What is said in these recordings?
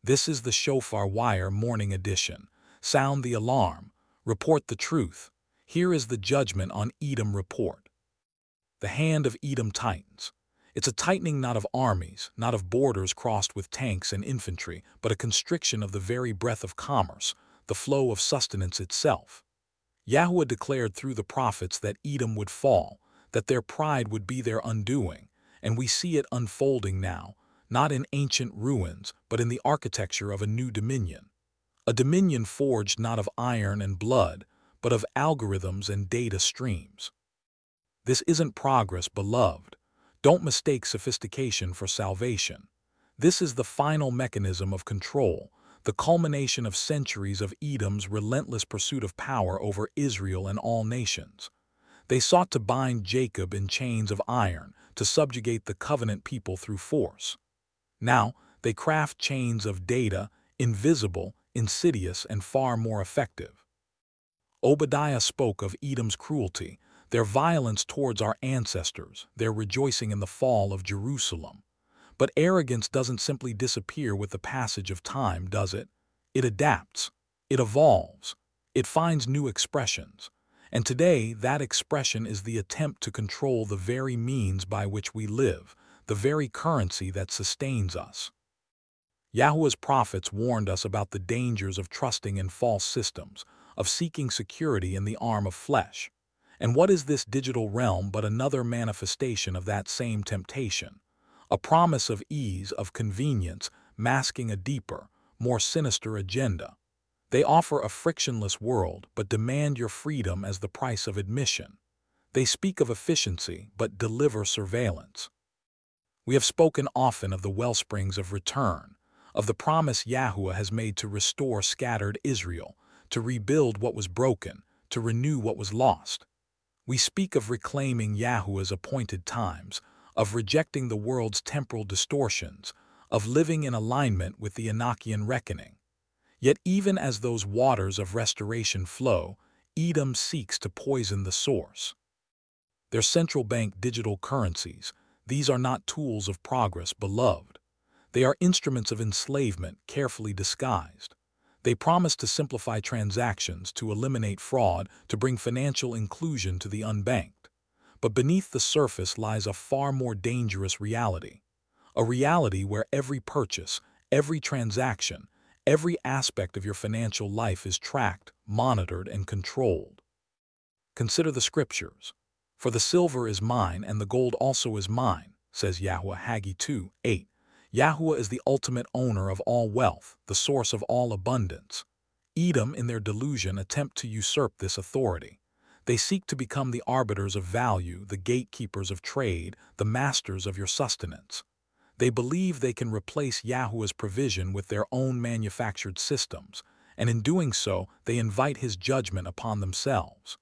This is the Shofar Wire Morning Edition. Sound the alarm. Report the truth. Here is the judgment on Edom report. The hand of Edom tightens. It's a tightening not of armies, not of borders crossed with tanks and infantry, but a constriction of the very breath of commerce, the flow of sustenance itself. Yahuwah declared through the prophets that Edom would fall, that their pride would be their undoing, and we see it unfolding now, not in ancient ruins, but in the architecture of a new dominion. A dominion forged not of iron and blood, but of algorithms and data streams. This isn't progress, beloved. Don't mistake sophistication for salvation. This is the final mechanism of control, the culmination of centuries of Edom's relentless pursuit of power over Israel and all nations. They sought to bind Jacob in chains of iron, to subjugate the covenant people through force. Now, they craft chains of data, invisible, insidious, and far more effective. Obadiah spoke of Edom's cruelty, their violence towards our ancestors, their rejoicing in the fall of Jerusalem. But arrogance doesn't simply disappear with the passage of time, does it? It adapts. It evolves. It finds new expressions. And today, that expression is the attempt to control the very means by which we live, the very currency that sustains us. Yahuwah's prophets warned us about the dangers of trusting in false systems, of seeking security in the arm of flesh. And what is this digital realm but another manifestation of that same temptation? A promise of ease, of convenience, masking a deeper, more sinister agenda. They offer a frictionless world, but demand your freedom as the price of admission. They speak of efficiency, but deliver surveillance. We have spoken often of the wellsprings of return, of the promise Yahuwah has made to restore scattered Israel, to rebuild what was broken, to renew what was lost. We speak of reclaiming Yahuwah's appointed times, of rejecting the world's temporal distortions, of living in alignment with the Enochian reckoning. Yet even as those waters of restoration flow, Edom seeks to poison the source. Their central bank digital currencies, these are not tools of progress, beloved. They are instruments of enslavement, carefully disguised. They promise to simplify transactions, to eliminate fraud, to bring financial inclusion to the unbanked. But beneath the surface lies a far more dangerous reality. A reality where every purchase, every transaction, every aspect of your financial life is tracked, monitored, and controlled. Consider the scriptures. For the silver is mine and the gold also is mine, says Yahuwah, Haggai 2:8. Yahuwah is the ultimate owner of all wealth, the source of all abundance. Edom, in their delusion, attempt to usurp this authority. They seek to become the arbiters of value, the gatekeepers of trade, the masters of your sustenance. They believe they can replace Yahuwah's provision with their own manufactured systems, and in doing so, they invite his judgment upon themselves.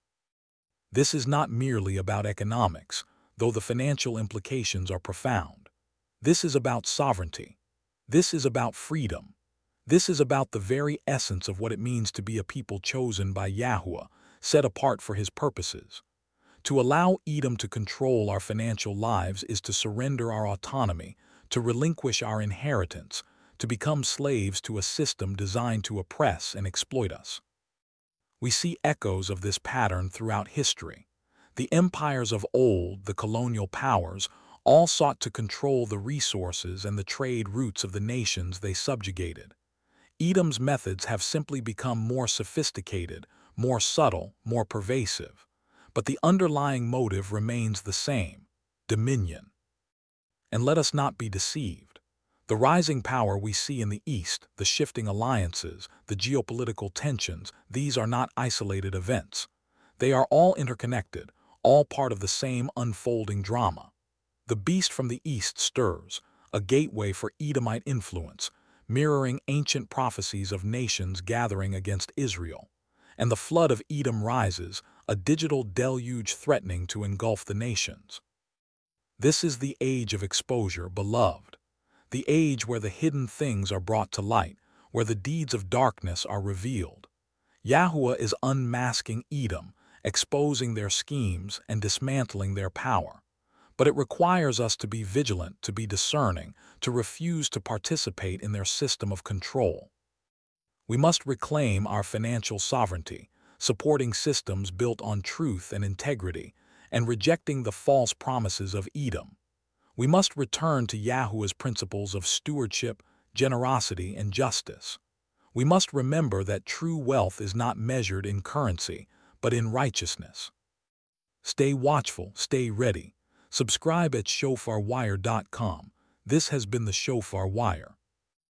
This is not merely about economics, though the financial implications are profound. This is about sovereignty. This is about freedom. This is about the very essence of what it means to be a people chosen by Yahuwah, set apart for his purposes. To allow Edom to control our financial lives is to surrender our autonomy, to relinquish our inheritance, to become slaves to a system designed to oppress and exploit us. We see echoes of this pattern throughout history. The empires of old, the colonial powers, all sought to control the resources and the trade routes of the nations they subjugated. Edom's methods have simply become more sophisticated, more subtle, more pervasive. But the underlying motive remains the same: dominion. And let us not be deceived. The rising power we see in the East, the shifting alliances, the geopolitical tensions, these are not isolated events. They are all interconnected, all part of the same unfolding drama. The beast from the East stirs, a gateway for Edomite influence, mirroring ancient prophecies of nations gathering against Israel. And the flood of Edom rises, a digital deluge threatening to engulf the nations. This is the age of exposure, beloved. The age where the hidden things are brought to light, where the deeds of darkness are revealed. Yahuwah is unmasking Edom, exposing their schemes and dismantling their power. But it requires us to be vigilant, to be discerning, to refuse to participate in their system of control. We must reclaim our financial sovereignty, supporting systems built on truth and integrity, and rejecting the false promises of Edom. We must return to Yahuwah's principles of stewardship, generosity, and justice. We must remember that true wealth is not measured in currency, but in righteousness. Stay watchful, stay ready. Subscribe at shofarwire.com. This has been the Shofar Wire.